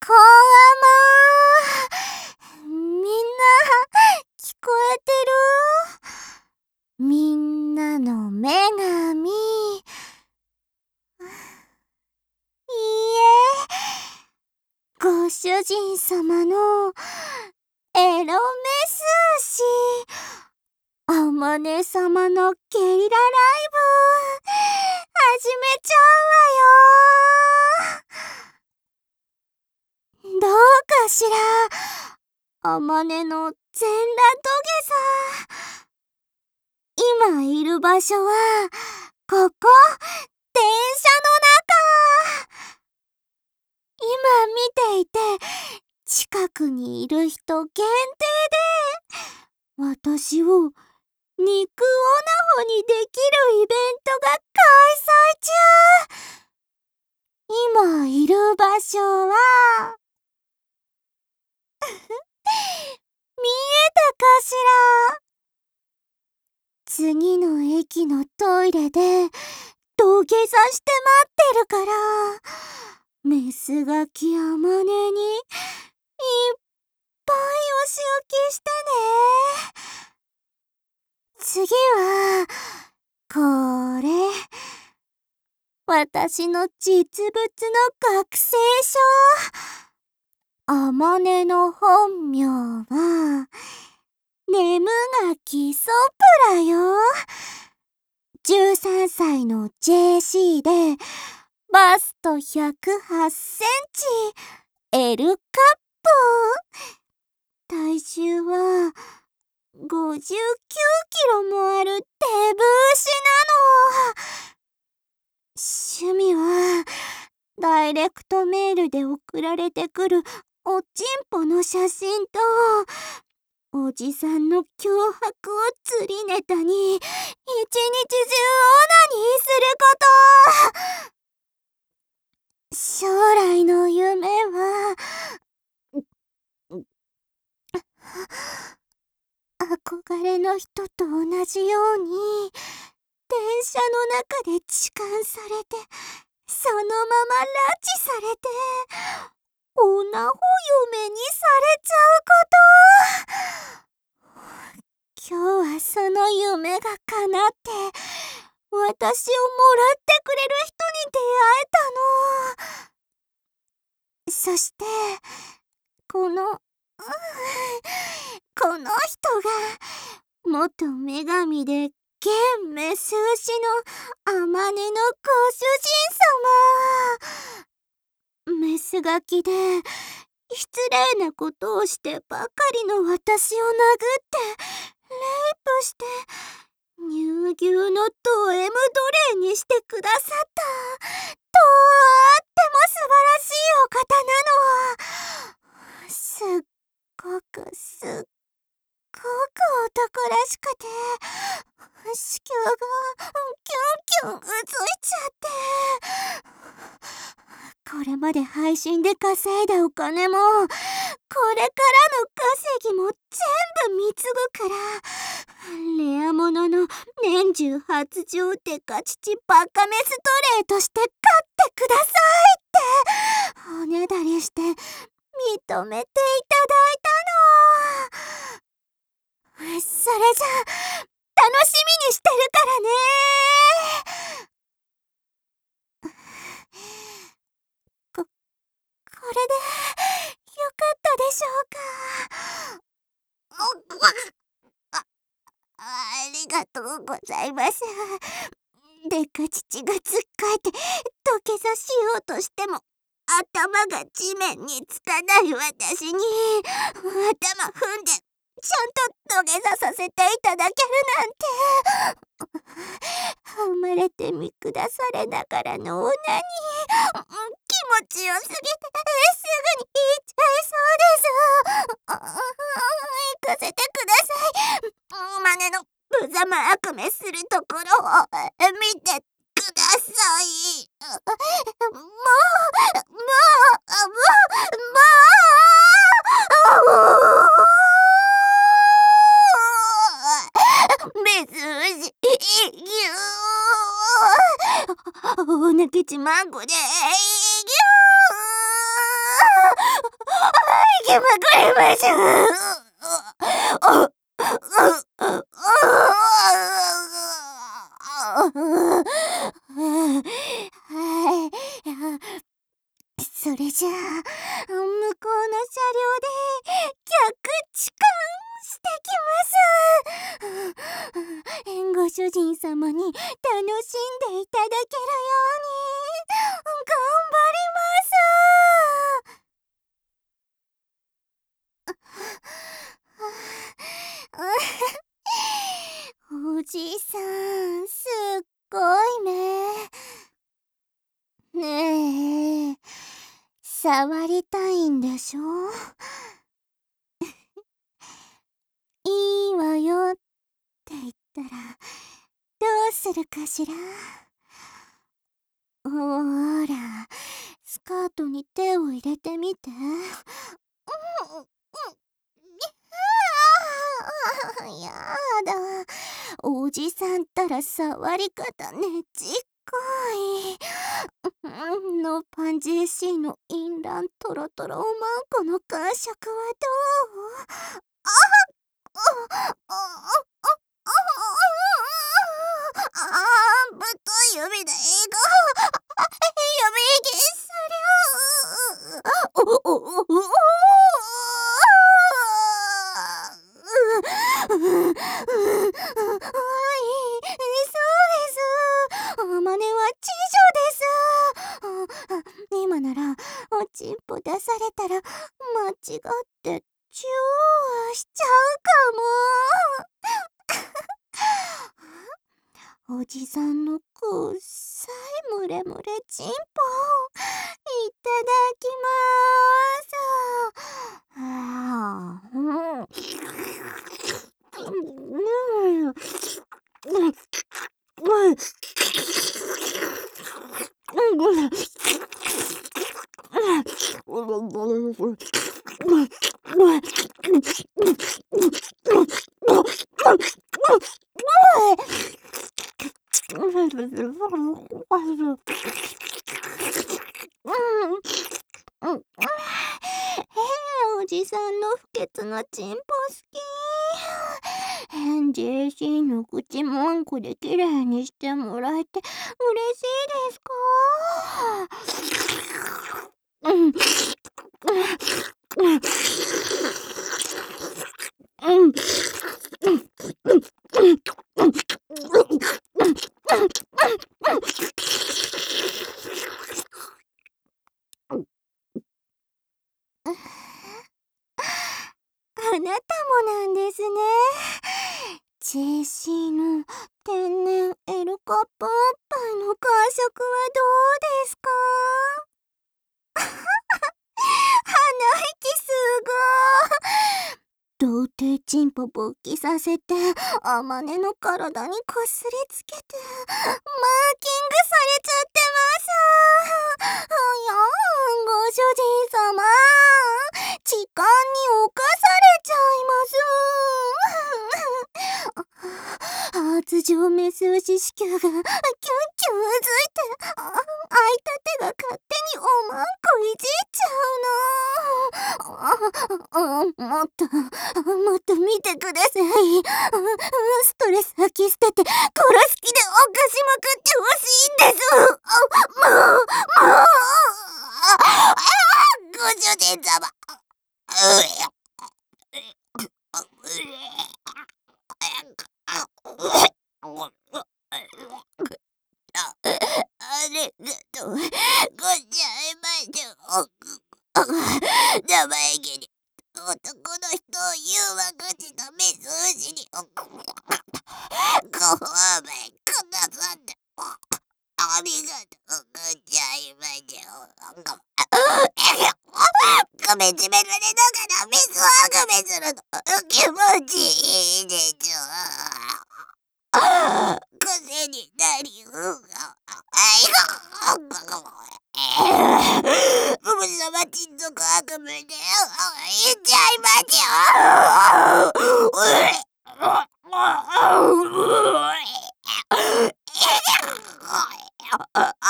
ほんみんな聞こえてる？みんなの女神。いいえ、ご主人様のエロメスし、あまね様のゲリラライブ始めちゃうわよ。どうかしら、あまねの全裸土下座。今いる場所はここ、電車の中。今見ていて、近くにいる人限定で私を肉オナホにできるイベントが開催中。今いる場所は見えたかしら？次の駅のトイレで土下座して待ってるから、メスガキあまねにいっぱいお仕置きしてね。次はこれ、私の実物の学生証。あまねの本名はネムガキソプラよ。13歳の JC でバスト108センチ L カップ。体重は59キロもあるデブ牛なの。趣味はダイレクトメールで送られてくるおちんぽの写真と、おじさんの脅迫を釣りネタに一日中オナニーすること。将来の夢は憧れの人と同じように電車の中で痴漢されて、そのまま拉致されてオナホ嫁にされちゃうこと。今日はその夢が叶って、私をもらってくれる人に出会えたの。そしてこの人が元女神で現メス牛のあまねのご主人様。メスガキで失礼なことをしてばかりの私を殴ってレイプして乳牛のド M 奴隷にしてくださった、とっても素晴らしいお方なの。すっごく男らしくて、子宮がキュンキュンうついちゃって。これまで配信で稼いだお金も、これからの稼ぎも全部貢ぐから、レアものの年中発情デカ乳バカメス奴隷として飼ってくださいっておねだりして認めていただいたの。それじゃ楽しみにしてるからね。これでよかったでしょうか？ありがとうございます。でか乳がつっかえて土下座しようとしても頭が地面につかない私に頭踏んでちゃんと土下座させていただけるなんて。生まれて見下されながらのオナニー、気持ちよすぎてすぐに行っちゃいそうです。行かせてください。マネの無様悪夢するところを見てください。もメス牛お泣きちまんこでけまくりましょう。それじゃあ、向こうの車両で逆痴漢してきます。ご主人様に楽しんでいただけるように頑張ります。おじさん、すっごいね。ねえ、触りたいんでしょ？いいわよって言ったらどうするかしら？ほーら、スカートに手を入れてみて。やだ、おじさんったら触り方ねちっこい。のパンジーシーのインラントロトロおまんこの感触はどう？ぶっとい指で英語指毛すりゃそうです。マネは知女です。今ならおちんぽ出されたら間違ってチューしちゃうかも。おじさんのくっさいムレムレちんぽいただきますおじさんの不潔なちんぽ好き。JC の口文句できれいにしてもらえて嬉しいですか？あなたもなんですね。JC の天然エルカップおっぱいの感触はどうですか？鼻息すごい。童貞チンポ勃起させてあまねの体にこすりつけてマーキングされちゃってます。ご主人様、痴漢に侵されちゃいます。発情メス牛子宮がキュンキュンうずいて空いた手が勝手におまんこいじっちゃうの。もっと見てください。ストレス吐き捨てて殺す気で犯しまくってほしいんです。ご主人様。ありがとうございます。生意気に男の人を誘惑したメス牛にご褒美くださってありがとうございます。噛み締められながらメスをあがめするの気持ちいいでしょう。癖になり無様金属悪夢で言っちゃいます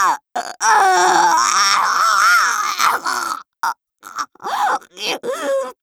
よ。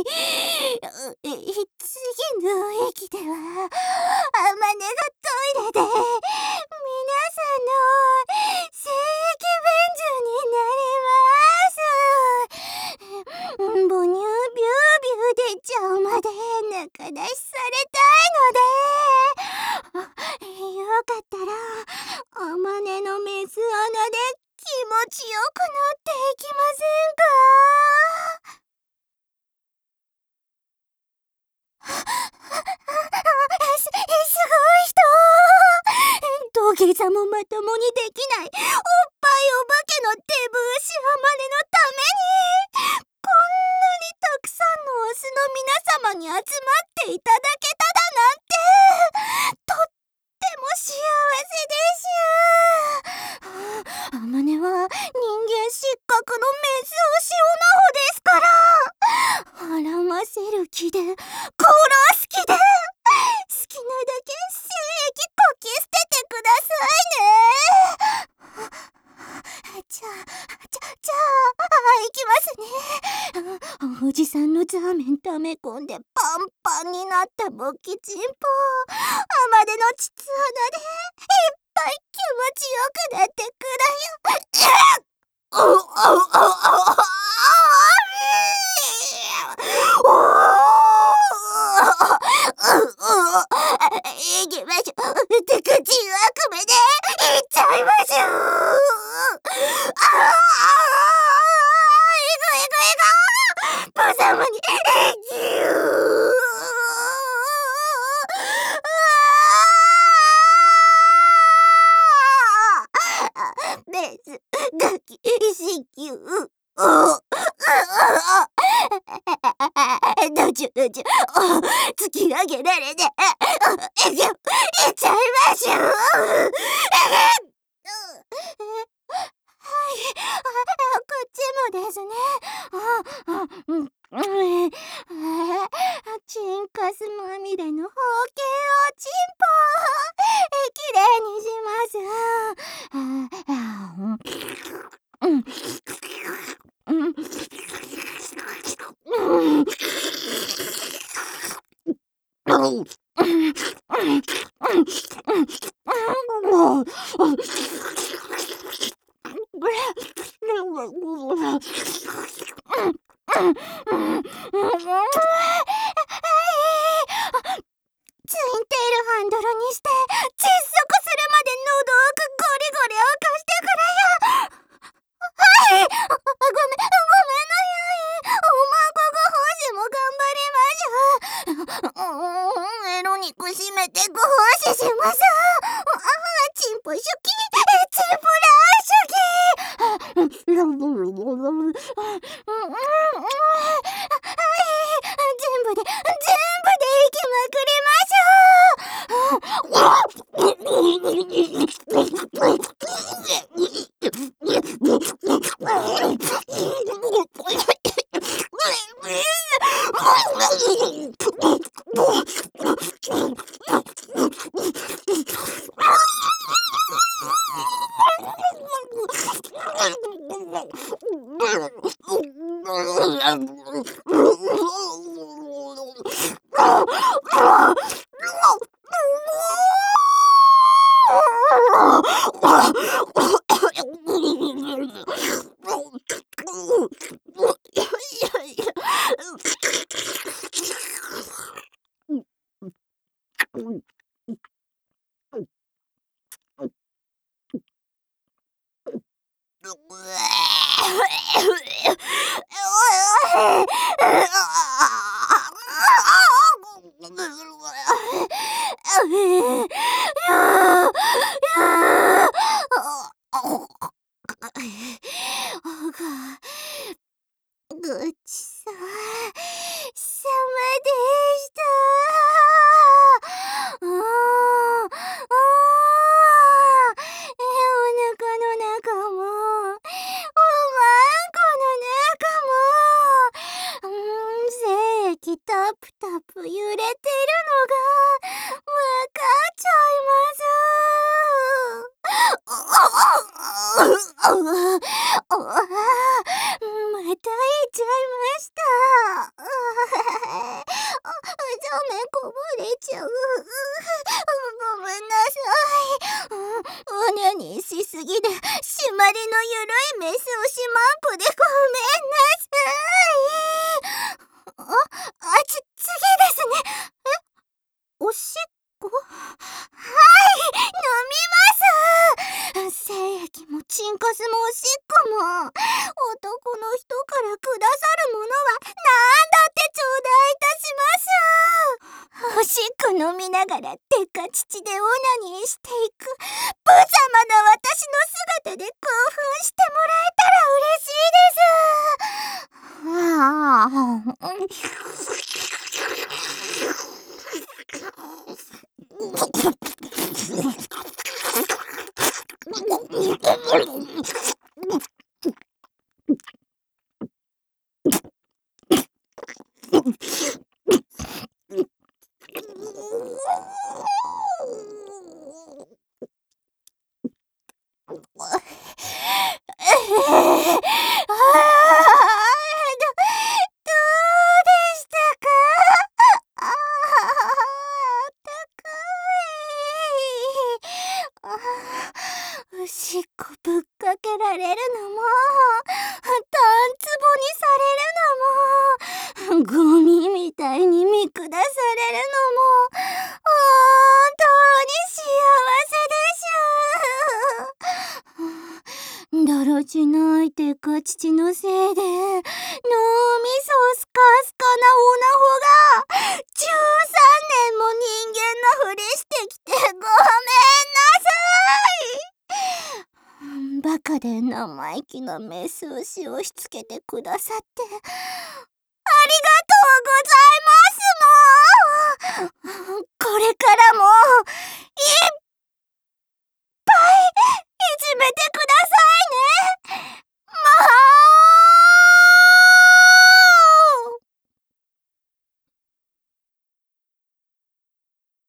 次の駅ではあまねがトイレで皆さんの精液便所になります。母乳ビュービュー出ちゃうまで中出しされたいので、よかったらあまねの水穴で気持ちよくなっていきませんか？すごい人。土下座もまともにできないおっぱいお化けのデブ牛あまねのためにこんなにたくさんのオスの皆様に集まっていただけただなんてとっても幸せです。あまねは人間失格のメス牛オナホですから、はらませる気で殺す気で好きなだけ精液こき捨ててくださいね。じゃあ行きますね。おじさんのザーメン溜め込んでパンパンになった勃起チンポあまねの膣穴でいっぱい気持ちよくなってくらよ。行きましょう。手口悪夢で行っちゃいましょう。行くバサムにぎゅーメスガキ子宮どちゅ突き上げられていっちゃいましょう。こっちもですね。チンカスまみれの包茎おちんぽきれいにしツインテールハンドルにして窒息するまで喉奥ゴリゴリ沸かしてくれよ。はい、ごめんなさい。おまごご奉仕も頑張りましょう。エロ肉締めてご奉仕します。チンポシュキチンポラーシュキ全部で行きまくりましごちそうさまでした。お腹の中もおまんこの中も精液タプタプ揺れてるのがわかっちゃいます。また言っちゃいました。 ださるものは何だって頂戴いたします。おしっこ飲みながらデカ乳でオナニーしていく無様な私の姿で興奮してもらえたら嬉しいです。どうでしたか？高い。おしっこぶっかけられるのも、タンツボにされるのも、ゴミみたいに見下されるのも、本当に幸せでしゅ。だらしないデカ乳のせいで、脳みそスカスカなオナホが13年も人間のふりしてきてごめんなさい。バカで生意気なメス牛を押し付けてくださってありがとうございます。